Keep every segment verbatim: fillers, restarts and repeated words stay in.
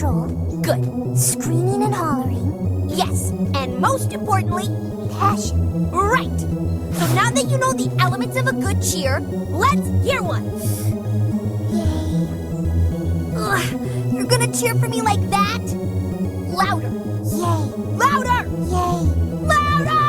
control. Good. Screaming and hollering. Yes, and most importantly, Passion. right. So now that you know the elements of a good cheer, let's hear one. Yay. Ugh, you're gonna cheer for me like that? Louder. Yay. Louder! Yay. Louder!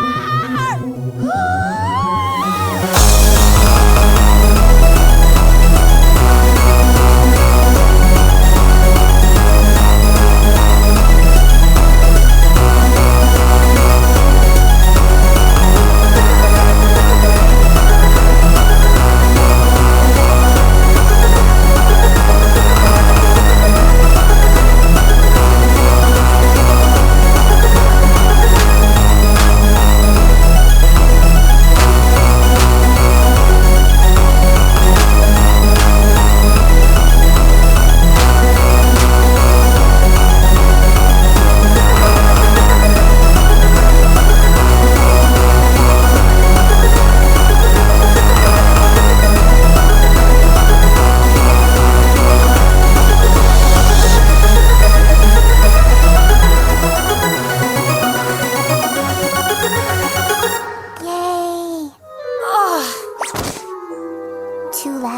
Too loud.